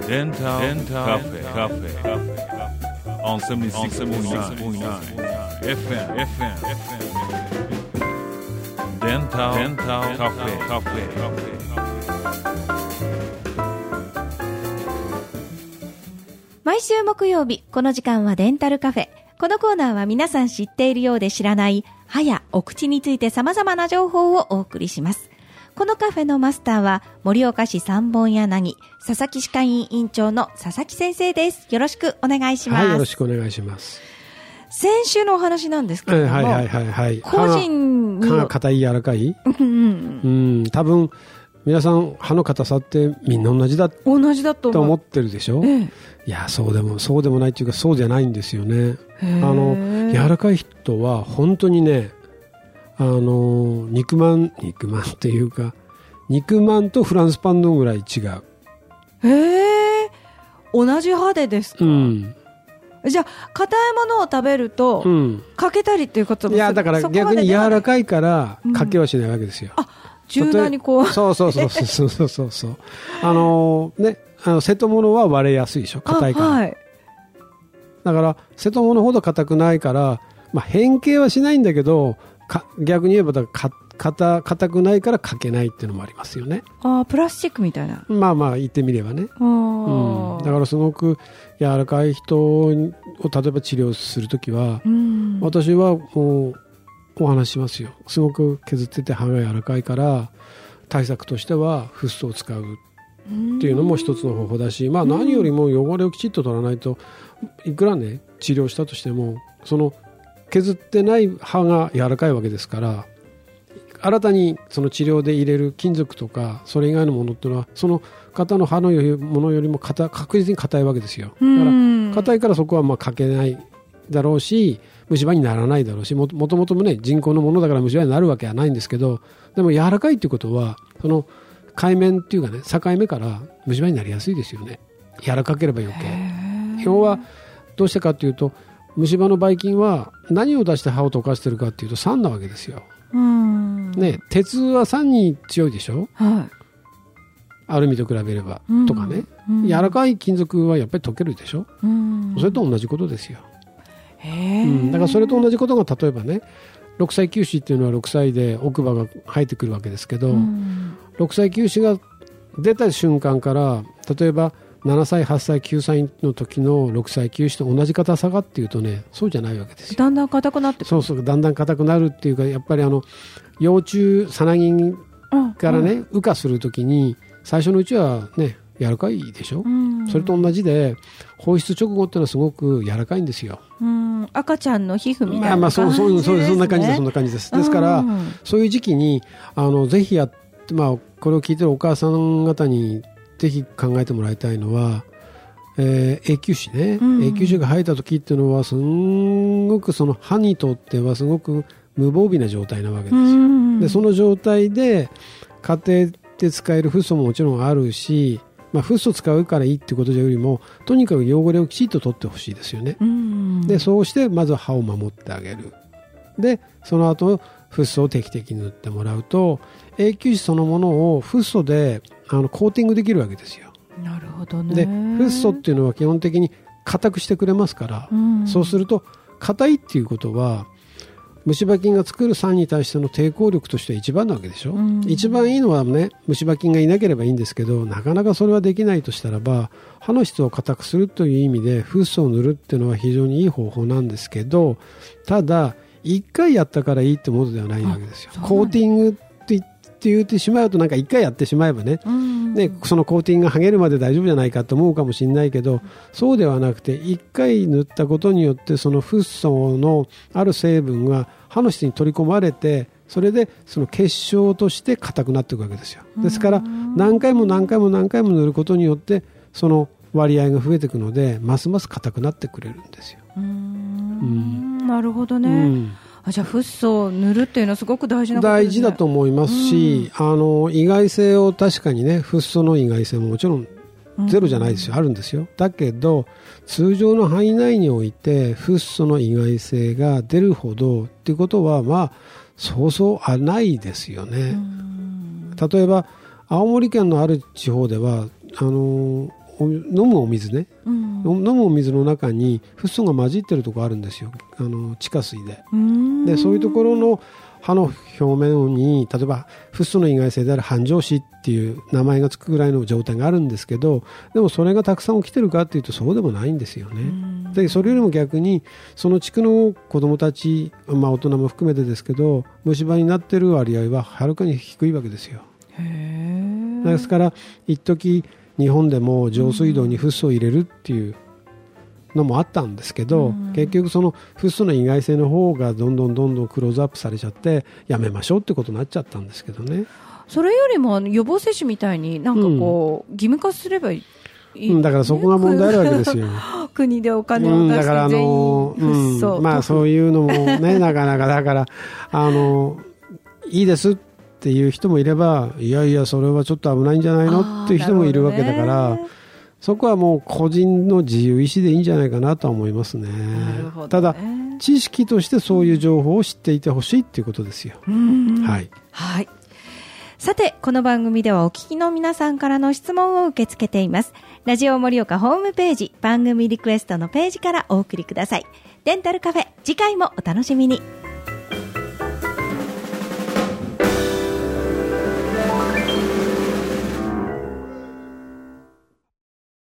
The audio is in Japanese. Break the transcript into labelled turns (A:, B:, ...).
A: Dental Cafe on 76.9 FM Dental Cafe。
B: 毎週木曜日、この時間はデンタルカフェ。このコーナーは皆さん知っているようで知らない歯やお口について様々な情報をお送りします。このカフェのマスターは盛岡市三本柳佐々木歯科医院院長の佐々木先生です。よろしくお願いします。
C: はい、よろしくお願いします。
B: 先週のお話なんですけれども、個人
C: 歯が硬い柔らかい多分皆さん歯の硬さってみんな同じだと思ってるでしょ、いやそうでもないというかそうじゃないんですよね。柔らかい人は本当にね肉まんっていうか肉まんとフランスパンのぐらい違う。
B: 同じ歯でですか、じゃあ硬いものを食べると、かけたりっていうことも
C: いやだから逆に柔らかいからかけはしないわけですよ、
B: 柔軟にこう
C: そう瀬戸物は割れやすいでしょ、硬いから、だから瀬戸物ほど硬くないから、変形はしないんだけど逆に言えば硬くないからかけないっていうのもありますよね。
B: プラスチックみたいな。
C: 言ってみればね。だからすごく柔らかい人を例えば治療するときは、私はもうお話しますよ。すごく削ってて歯が柔らかいから対策としてはフッ素を使うっていうのも一つの方法だし、何よりも汚れをきちっと取らないといくらね治療したとしてもその削ってない歯が柔らかいわけですから、新たにその治療で入れる金属とかそれ以外のものっていうのはその方の歯のものよりも確実に硬いわけですよ。だから硬いからそこはかけないだろうし虫歯にならないだろうし、もともともね人工のものだから虫歯になるわけはないんですけど、でも柔らかいっていうことはその界面っていうかね境目から虫歯になりやすいですよね。柔らかければ余計。要はどうしてかっていうと虫歯のばい菌は何を出して歯を溶かしてるかっていうと酸なわけですよ。鉄は酸に強いでしょ、アルミと比べれば、とかね、柔らかい金属はやっぱり溶けるでしょ、それと同じことですよ。だからそれと同じことが例えばね6歳臼歯っていうのは6歳で奥歯が生えてくるわけですけど、6歳臼歯が出た瞬間から例えば7歳8歳9歳の時の6歳臼歯と同じ硬さかっていうとねそうじゃないわけですよ。
B: だんだん硬くなってくる。
C: だんだん硬くなるっていうか、やっぱり幼虫さなぎからね羽化する時に最初のうちはね柔らかいでしょ、それと同じで放出直後ってのはすごく柔らかいんですよ。
B: 赤ちゃんの皮膚みたいな感じですね。
C: そんな感じです。ですからそういう時期にぜひやって、これを聞いてるお母さん方にぜひ考えてもらいたいのは、永久歯ね、永久歯が生えた時っていうのはすごくその歯にとってはすごく無防備な状態なわけですよ。でその状態で家庭で使えるフッ素ももちろんあるし、フッ素使うからいいってことよりもとにかく汚れをきちっと取ってほしいですよね。でそうしてまず歯を守ってあげる。でその後フッ素を定期的に塗ってもらうと永久歯そのものをフッ素でコーティングできるわけですよ。
B: なるほどね。
C: でフッ素っていうのは基本的に硬くしてくれますから、そうすると硬いっていうことは虫歯菌が作る酸に対しての抵抗力としては一番なわけでしょ、一番いいのはね虫歯菌がいなければいいんですけど、なかなかそれはできないとしたらば歯の質を硬くするという意味でフッ素を塗るっていうのは非常にいい方法なんですけど、ただ1回やったからいいってものではないわけですよ。コーティングって言ってしまうとなんか1回やってしまえばね、そのコーティングが剥げるまで大丈夫じゃないかと思うかもしれないけど、そうではなくて1回塗ったことによってそのフッ素のある成分が歯の質に取り込まれて、それでその結晶として硬くなっていくわけですよ。ですから何回も塗ることによってその割合が増えていくのでますます硬くなってくれるんですよ。
B: なるほどね。じゃあフッ素を塗るっていうのはすごく大事なことですね。
C: 大事だと思いますし、意外性を確かにねフッ素の意外性ももちろんゼロじゃないですよ、あるんですよ。だけど通常の範囲内においてフッ素の意外性が出るほどっていうことはそうそうないですよね。例えば青森県のある地方では飲むお水ね、飲むお水の中にフッ素が混じってるところあるんですよ、地下水で。でそういうところの歯の表面に例えばフッ素の意外性である繁盛歯っていう名前がつくぐらいの状態があるんですけど、でもそれがたくさん起きてるかっていうとそうでもないんですよね。でそれよりも逆にその地区の子どもたち、大人も含めてですけど虫歯になってる割合ははるかに低いわけですよ。ですから一時日本でも上水道にフッ素を入れるっていうのもあったんですけど、結局そのフッ素の意外性の方がどんどんクローズアップされちゃってやめましょうってことになっちゃったんですけどね。
B: それよりも予防接種みたいになんかこう、義務化すればいい、ね、
C: だからそこが問題あるわけですよ
B: 国でお金を出して全員フッ素、
C: そういうのもねなかなかだからいいですっていう人もいれば、いやいやそれはちょっと危ないんじゃないのっていう人もいるわけだから、そこはもう個人の自由意志でいいんじゃないかなとは思いますね。ただ知識としてそういう情報を知っていてほしいっていうことですよ。はい、
B: はい。さてこの番組ではお聞きの皆さんからの質問を受け付けています。ラジオ盛岡ホームページ番組リクエストのページからお送りください。デンタルカフェ、次回もお楽しみに。